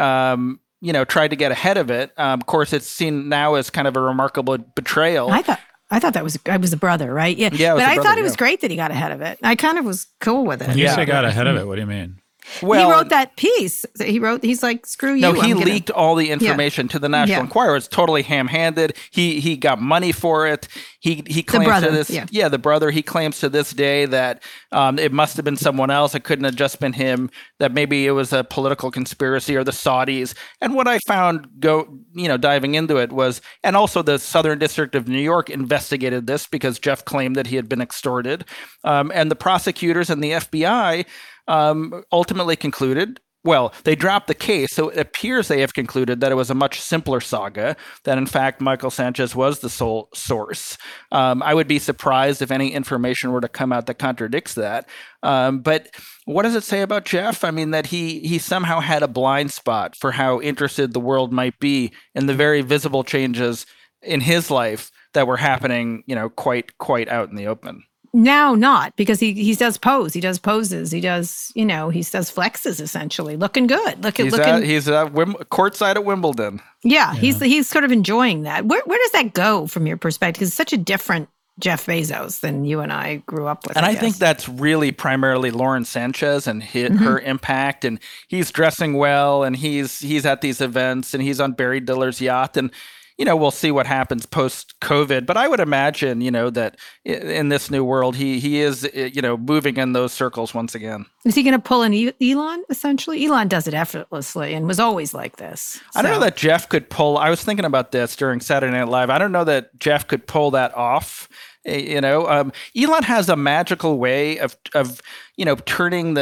tried to get ahead of it. Of course, it's seen now as kind of a remarkable betrayal. I thought that was a brother, right? Yeah. But I thought it was great that he got ahead of it. I kind of was cool with it. When you say got ahead of it, what do you mean? Well, he wrote that piece. He's like, screw you. No, he leaked all the information to the National Enquirer. It's totally ham-handed. He got money for it. He claims to this. The brother. He claims to this day that it must have been someone else. It couldn't have just been him. That maybe it was a political conspiracy or the Saudis. And what I found diving into it was, and also the Southern District of New York investigated this because Jeff claimed that he had been extorted, and the prosecutors and the FBI ultimately concluded they dropped the case, so it appears they have concluded that it was a much simpler saga, that in fact Michael Sanchez was the sole source. I would be surprised if any information were to come out that contradicts that. But what does it say about Jeff? I mean, that he somehow had a blind spot for how interested the world might be in the very visible changes in his life that were happening, quite out in the open. Now not, because he does pose. He does poses. He does, he does flexes, essentially. Looking good. He's courtside at Wimbledon. Yeah, he's sort of enjoying that. Where does that go from your perspective? Because it's such a different Jeff Bezos than you and I grew up with. And I think that's really primarily Lauren Sanchez and her impact. And he's dressing well, and he's at these events, and he's on Barry Diller's yacht. And we'll see what happens post-COVID, but I would imagine, that in this new world, he is, moving in those circles once again. Is he going to pull an Elon, essentially? Elon does it effortlessly and was always like this. So. I don't know that Jeff could pull. I was thinking about this during Saturday Night Live. I don't know that Jeff could pull that off. Elon has a magical way of turning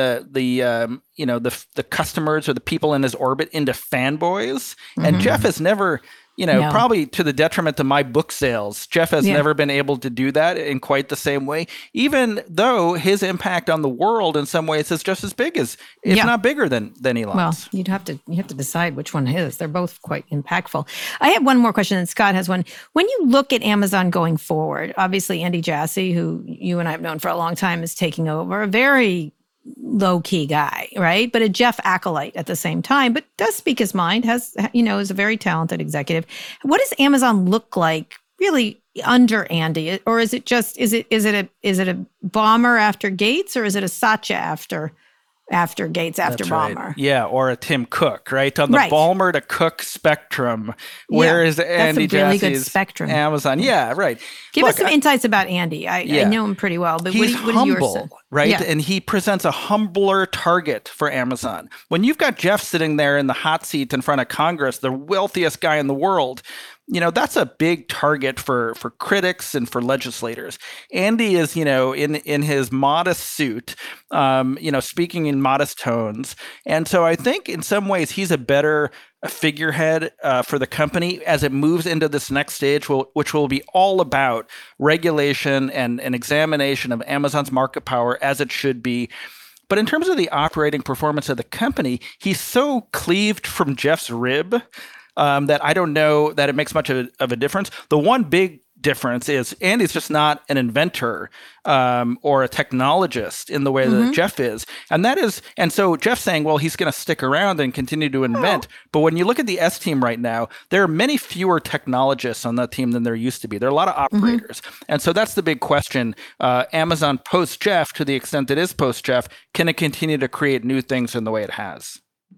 the customers or the people in his orbit into fanboys, and Jeff has never. Probably to the detriment of my book sales. Jeff has never been able to do that in quite the same way, even though his impact on the world in some ways is just as big as, if not bigger than Elon's. Well, you have to decide which one is. They're both quite impactful. I have one more question, and Scott has one. When you look at Amazon going forward, obviously Andy Jassy, who you and I have known for a long time, is taking over. A very low-key guy, right? But a Jeff acolyte at the same time, but does speak his mind, is a very talented executive. What does Amazon look like really under Andy? Or is it a Ballmer after Gates, or is it a Satya after Gates, after Ballmer? Right. Yeah, or a Tim Cook, right? On the Ballmer to Cook spectrum, where is Andy Jassy's really good spectrum. Amazon? Yeah, right. Give us some insights about Andy. I know him pretty well, but he's what humble, right? Yeah. And he presents a humbler target for Amazon. When you've got Jeff sitting there in the hot seat in front of Congress, the wealthiest guy in the world, that's a big target for critics and for legislators. Andy is, in his modest suit, speaking in modest tones. And so I think in some ways he's a better figurehead for the company as it moves into this next stage, which will be all about regulation and an examination of Amazon's market power, as it should be. But in terms of the operating performance of the company, he's so cleaved from Jeff's rib that I don't know that it makes much of a difference. The one big difference is Andy's just not an inventor or a technologist in the way that Jeff is. And so Jeff's saying, well, he's going to stick around and continue to invent. But when you look at the S team right now, there are many fewer technologists on that team than there used to be. There are a lot of operators. And so that's the big question. Amazon post-Jeff, to the extent it is post-Jeff, can it continue to create new things in the way it has?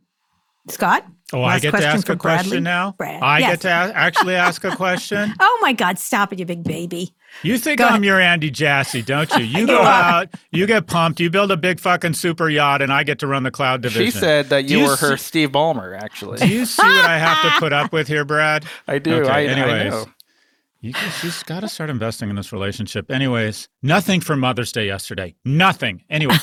Scott? Oh, I get to ask a question now? Brad. I get to actually ask a question? Oh, my God. Stop it, you big baby. You think I'm your Andy Jassy, don't you? You go out, you get pumped, you build a big fucking super yacht, and I get to run the cloud division. She said that you were her Steve Ballmer, actually. Do you see what I have to put up with here, Brad? I do. Okay, I know. She's got to start investing in this relationship. Anyways, nothing for Mother's Day yesterday. Nothing. Anyway.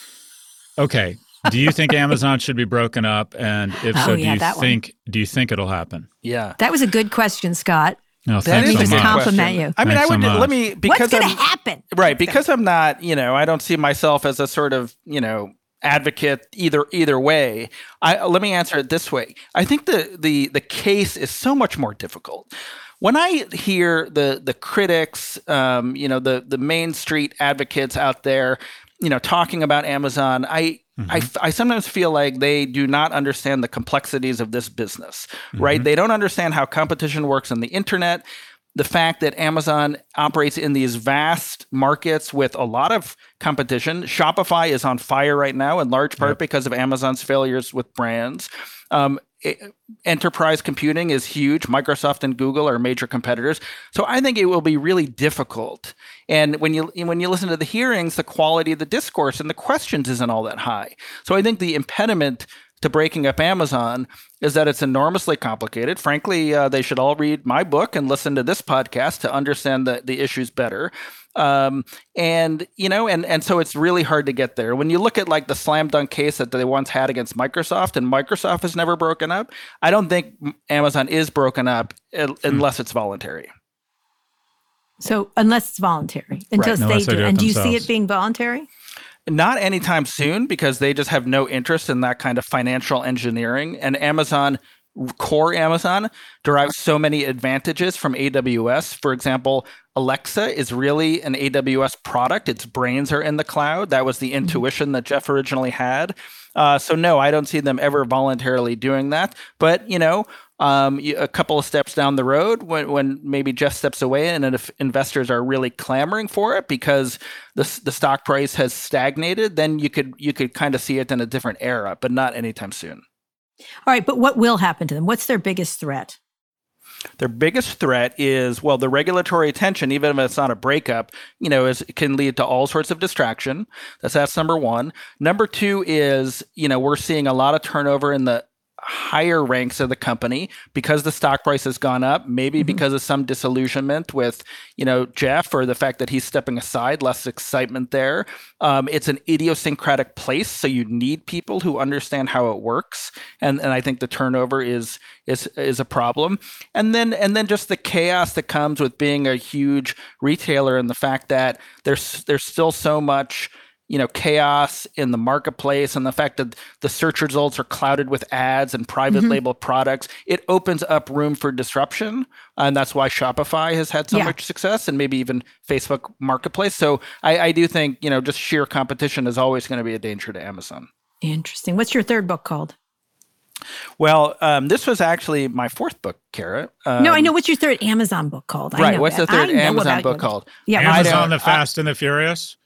Okay. Do you think Amazon should be broken up? And if so, do you think it'll happen? Yeah. That was a good question, Scott. No, thanks so much. Just compliment you. I mean, what's going to happen? Right. Because I'm not, I don't see myself as a sort of, advocate either way. Let me answer it this way. I think the case is so much more difficult. When I hear the critics, the Main Street advocates out there, talking about Amazon, I sometimes feel like they do not understand the complexities of this business, right? They don't understand how competition works on the internet, the fact that Amazon operates in these vast markets with a lot of competition. Shopify is on fire right now, in large part because of Amazon's failures with brands. Enterprise computing is huge. Microsoft and Google are major competitors. So I think it will be really difficult. And when you listen to the hearings, the quality of the discourse and the questions isn't all that high. So I think the impediment to breaking up Amazon is that it's enormously complicated. Frankly, they should all read my book and listen to this podcast to understand the issues better. And so it's really hard to get there. When you look at like the slam dunk case that they once had against Microsoft, and Microsoft has never broken up, I don't think Amazon is broken up unless it's voluntary. So unless it's voluntary, until they do. And do you see it being voluntary? Not anytime soon, because they just have no interest in that kind of financial engineering. And Amazon, core Amazon, derives so many advantages from AWS. For example, Alexa is really an AWS product. Its brains are in the cloud. That was the intuition that Jeff originally had. So no, I don't see them ever voluntarily doing that. But, a couple of steps down the road, when maybe Jeff steps away and if investors are really clamoring for it because the stock price has stagnated, then you could kind of see it in a different era, but not anytime soon. All right, but what will happen to them? What's their biggest threat? Their biggest threat is, well, the regulatory attention, even if it's not a breakup, can lead to all sorts of distraction. That's number one. Number two is, we're seeing a lot of turnover in the higher ranks of the company because the stock price has gone up, maybe because of some disillusionment with, Jeff, or the fact that he's stepping aside, less excitement there. It's an idiosyncratic place, so you need people who understand how it works. And I think the turnover is a problem. And then just the chaos that comes with being a huge retailer, and the fact that there's still so much chaos in the marketplace, and the fact that the search results are clouded with ads and private label products, it opens up room for disruption. And that's why Shopify has had so much success, and maybe even Facebook Marketplace. So I do think, just sheer competition is always going to be a danger to Amazon. Interesting. What's your third book called? Well, this was actually my fourth book, Kara. No, I know. What's your third Amazon book called? What's the third Amazon book called? Yeah, Amazon, The Fast and the Furious?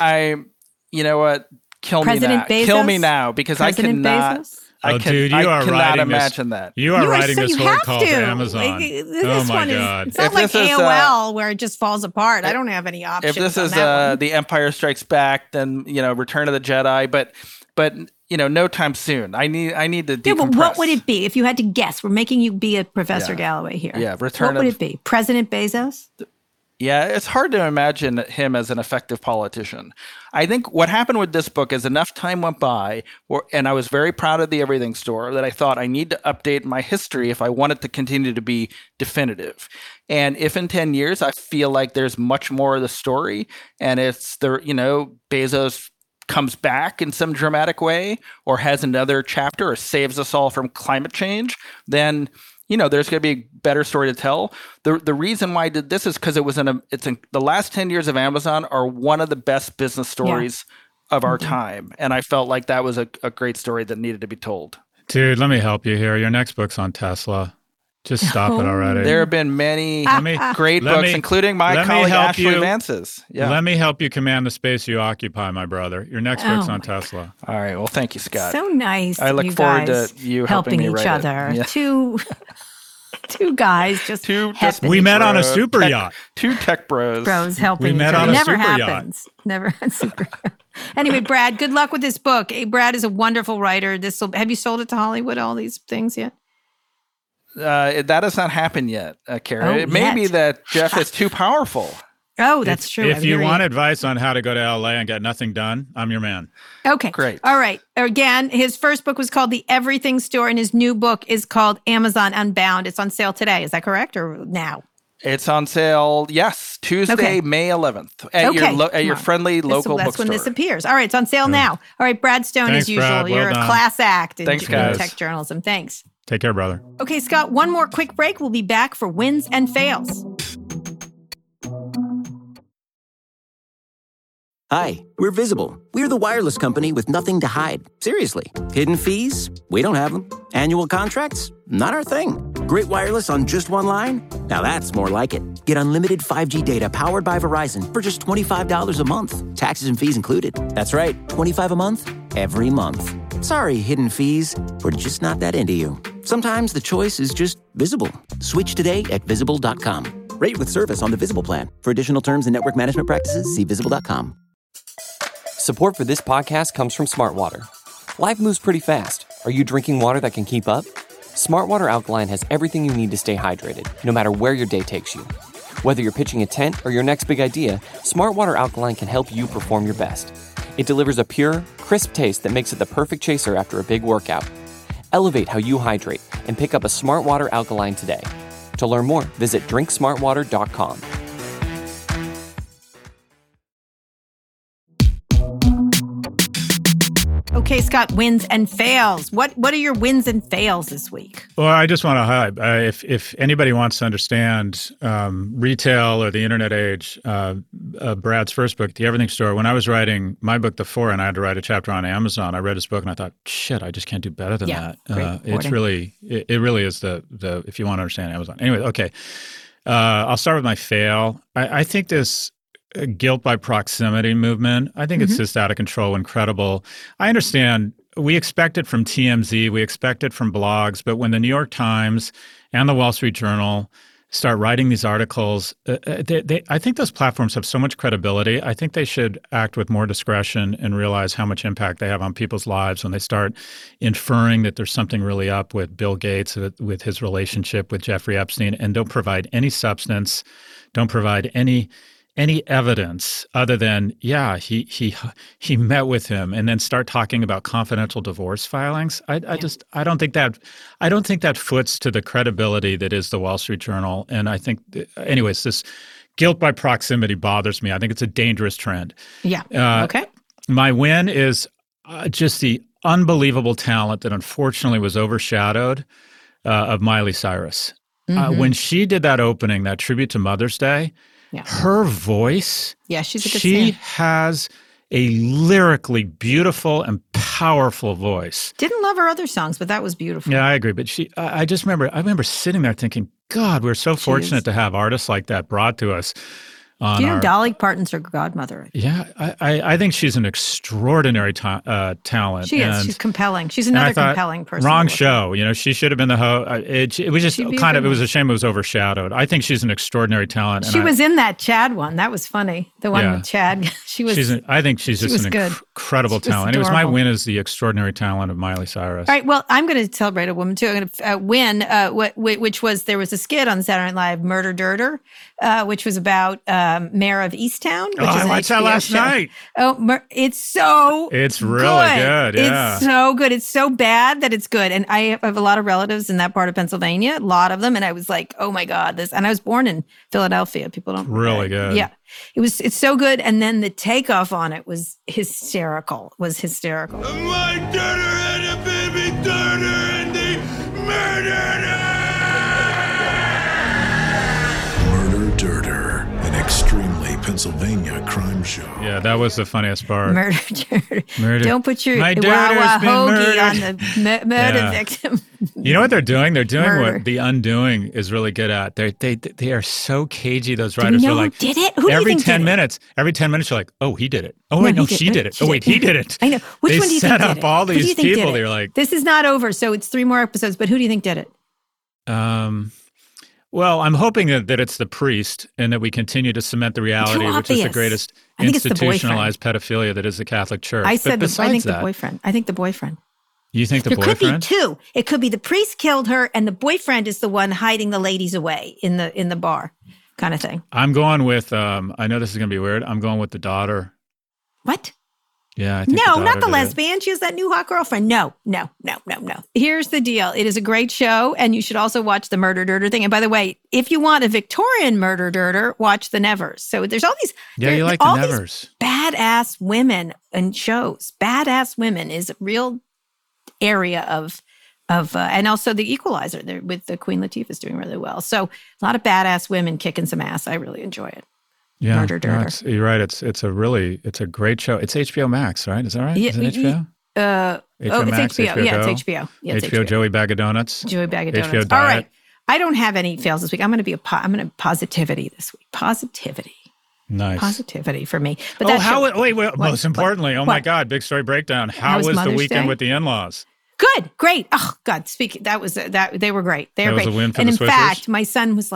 You know what? Kill me now, because President Bezos? Dude, you are cannot imagine that. You are writing this whole call to Amazon. Oh my God! It's not like AOL where it just falls apart. I don't have any options. If this is The Empire Strikes Back, then Return of the Jedi. But no time soon. I need to decompress. But what would it be if you had to guess? We're making you be a Professor Galloway here. Yeah, what would it be? President Bezos? Yeah, it's hard to imagine him as an effective politician. I think what happened with this book is enough time went by, and I was very proud of the Everything Store, that I thought I need to update my history if I want it to continue to be definitive. And if in 10 years I feel like there's much more of the story, and it's Bezos comes back in some dramatic way, or has another chapter, or saves us all from climate change, then there's going to be a better story to tell. The reason why I did this is because the last 10 years of Amazon are one of the best business stories of our time. And I felt like that was a great story that needed to be told. Dude, let me help you here. Your next book's on Tesla. Just stop it already. There have been many great books, including my colleague Ashley Vance's. Yeah. Let me help you command the space you occupy, my brother. Your next book's on Tesla. All right. Well, thank you, Scott. So nice. I look forward to you helping each other. Yeah. Two guys just we met on a super yacht. Two tech bros. Helping each other. We met on a super yacht. Never on super yacht. Anyway, Brad, good luck with this book. Brad is a wonderful writer. Have you sold it to Hollywood, all these things yet? That has not happened yet, Kara. It may be that Jeff is too powerful. Oh, that's true. If you want advice on how to go to LA and get nothing done, I'm your man. Okay. Great. All right. Again, his first book was called The Everything Store, and his new book is called Amazon Unbound. It's on sale today. Is that correct, or now? It's on sale, yes, Tuesday, May 11th at your friendly local bookstore. That's when this appears. All right, it's on sale now. All right, Brad Stone, Thanks, as usual. Brad. You're a class act in guys. tech journalism. Thanks. Take care, brother. Okay, Scott, one more quick break. We'll be back for wins and fails. Hi, we're Visible. We're the wireless company with nothing to hide. Seriously. Hidden fees? We don't have them. Annual contracts? Not our thing. Great wireless on just one line? Now that's more like it. Get unlimited 5G data powered by Verizon for just $25 a month. Taxes and fees included. That's right, $25 a month, every month. Sorry, hidden fees. We're just not that into you. Sometimes the choice is just Visible. Switch today at Visible.com. Rate with service on the Visible plan. For additional terms and network management practices, see Visible.com. Support for this podcast comes from Smartwater. Life moves pretty fast. Are you drinking water that can keep up? Smart Water Alkaline has everything you need to stay hydrated, no matter where your day takes you. Whether you're pitching a tent or your next big idea, Smart Water Alkaline can help you perform your best. It delivers a pure, crisp taste that makes it the perfect chaser after a big workout. Elevate how you hydrate and pick up a Smart Water Alkaline today. To learn more, visit drinksmartwater.com. Okay, Scott, wins and fails. What are your wins and fails this week? Well, I just want to highlight, if anybody wants to understand retail or the internet age, Brad's first book, The Everything Store, when I was writing my book, The Four, and I had to write a chapter on Amazon, I read his book and I thought, shit, I just can't do better than that. It really is the if you want to understand Amazon. Anyway, okay. I'll start with my fail. I think this guilt by proximity movement, I think it's just out of control, incredible. I understand we expect it from TMZ, we expect it from blogs, but when the New York Times and the Wall Street Journal start writing these articles, I think those platforms have so much credibility. I think they should act with more discretion and realize how much impact they have on people's lives when they start inferring that there's something really up with Bill Gates, with his relationship with Jeffrey Epstein, and don't provide any substance, don't provide any evidence other than, he met with him, and then start talking about confidential divorce filings. I don't think that foots to the credibility that is the Wall Street Journal. And I think, anyways, this guilt by proximity bothers me. I think it's a dangerous trend. Yeah. Okay. My win is just the unbelievable talent that unfortunately was overshadowed of Miley Cyrus. When she did that opening, that tribute to Mother's Day, her voice, she's a good she singer. has a lyrically beautiful and powerful voice. Didn't love her other songs, but that was beautiful. Yeah, I agree. But I remember sitting there thinking, God, we're so fortunate to have artists like that brought to us. Do you know Dolly Parton's her godmother? Yeah, I think she's an extraordinary talent. She is. She's compelling. She's another compelling person. Wrong show. She should have been the host. It was just it was a shame it was overshadowed. I think she's an extraordinary talent. She was in that Chad one. That was funny. The one with Chad. I think she's just an incredible talent. Anyways, my win is the extraordinary talent of Miley Cyrus. All right. Well, I'm going to celebrate a woman too. I'm going to win, which was there was a skit on Saturday Night Live, Murder Dirter, which was about Mayor of Easttown. Which is I watched that last night. Oh, it's really good. Yeah. It's so good. It's so bad that it's good. And I have a lot of relatives in that part of Pennsylvania, a lot of them. And I was like, oh my God, this. And I was born in Philadelphia. People don't really good. Yeah, it's so good. And then the takeoff on it was hysterical. My daughter had a baby daughter and they murdered her. Murder Dirter, an extremely Pennsylvania crime show. Yeah, that was the funniest part. Murder. Don't put your Wawa hoagie on the murder victim. You know what they're doing? They're doing what The Undoing is really good at. They are so cagey. Those writers are like, did it? Who every do you think 10 minutes, you're like, oh, he did it. Oh wait, no, she did it. Oh wait, he did it. I know. Which one do you think did it? They set up all these people. They're like, this is not over, so it's 3 more episodes. But who do you think did it? Well, I'm hoping that it's the priest and that we continue to cement the reality, which is the greatest institutionalized pedophilia that is the Catholic Church. I think the boyfriend. I think the boyfriend. You think the boyfriend? There could be 2. It could be the priest killed her and the boyfriend is the one hiding the ladies away in the bar kind of thing. I'm going with, I know this is going to be weird. I'm going with the daughter. What? Yeah, I think no, not the lesbian. She has that new hot girlfriend. No. Here's the deal. It is a great show, and you should also watch the Murder Dirter thing. And by the way, if you want a Victorian Murder Dirter, watch The Nevers. So there's all these you like The Nevers. Badass women in shows. Badass women is a real area of and also The Equalizer with the Queen Latifah is doing really well. So a lot of badass women kicking some ass. I really enjoy it. Yeah, Murder Dirter. You're right. It's a great show. It's HBO Max, right? Is that right? Yeah, is it HBO? HBO Max, it's HBO. Yeah, it's HBO. Yeah, it's HBO. Joey Bag of Donuts. Joey Bag of Donuts. HBO Diet. All right. I don't have any fails this week. I'm going to positivity this week. Positivity. Nice. Positivity for me. But most importantly, my God, big story breakdown. How was the weekend with the in-laws? Good. Great. Oh God, they were great. They were great. Was a win for and the in Swishers? fact, my son was like,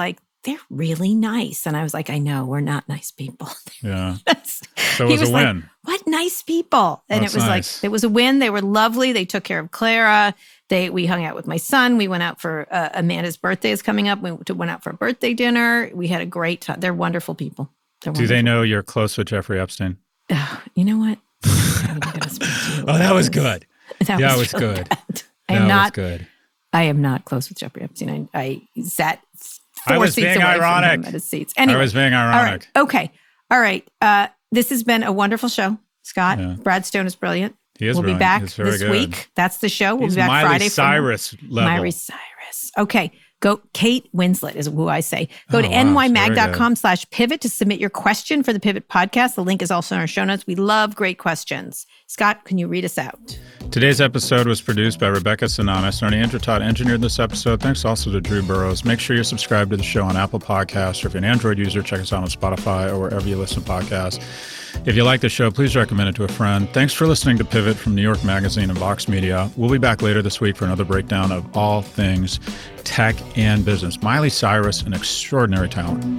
they're really nice. And I was like, I know, we're not nice people. Yeah. So it was a win. Like, what nice people. And That's it was nice. like, it was a win. They were lovely. They took care of Clara. We hung out with my son. We went out for Amanda's birthday is coming up. We went out for a birthday dinner. We had a great time. They're wonderful people. Do they know you're close with Jeffrey Epstein? You know what? Oh, that was good. That was really good. That was good. I am not close with Jeffrey Epstein. I sat I 4 was seats being away ironic. from him at his seats. Anyway, I was being ironic. All right. This has been a wonderful show, Scott. Yeah. Brad Stone is brilliant. He is We'll brilliant. be back He's very this good. week. That's the show. We'll He's be back Miley Friday. Cyrus level. Miley Cyrus. Okay. Go. Kate Winslet is who I say. Go to Oh, wow. nymag.com/pivot to submit your question for the Pivot podcast. The link is also in our show notes. We love great questions. Scott, can you read us out? Today's episode was produced by Rebecca Sananis. Ernie Intertot engineered this episode. Thanks also to Drew Burrows. Make sure you're subscribed to the show on Apple Podcasts, or if you're an Android user, check us out on Spotify or wherever you listen to podcasts. If you like the show, please recommend it to a friend. Thanks for listening to Pivot from New York Magazine and Vox Media. We'll be back later this week for another breakdown of all things tech and business. Miley Cyrus, an extraordinary talent.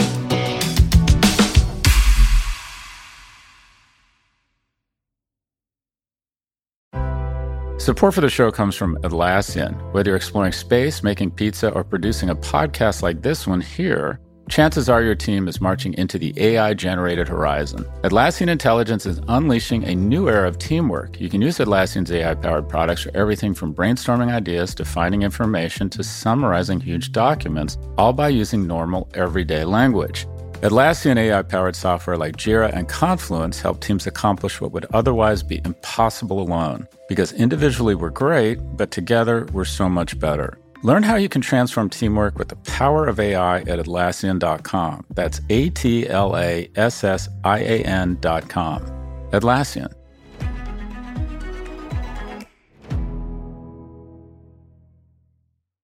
Support for the show comes from Atlassian. Whether you're exploring space, making pizza, or producing a podcast like this one here, chances are your team is marching into the AI-generated horizon. Atlassian Intelligence is unleashing a new era of teamwork. You can use Atlassian's AI-powered products for everything from brainstorming ideas to finding information to summarizing huge documents, all by using normal, everyday language. Atlassian AI-powered software like Jira and Confluence help teams accomplish what would otherwise be impossible alone. Because individually we're great, but together we're so much better. Learn how you can transform teamwork with the power of AI at Atlassian.com. That's Atlassian.com. Atlassian.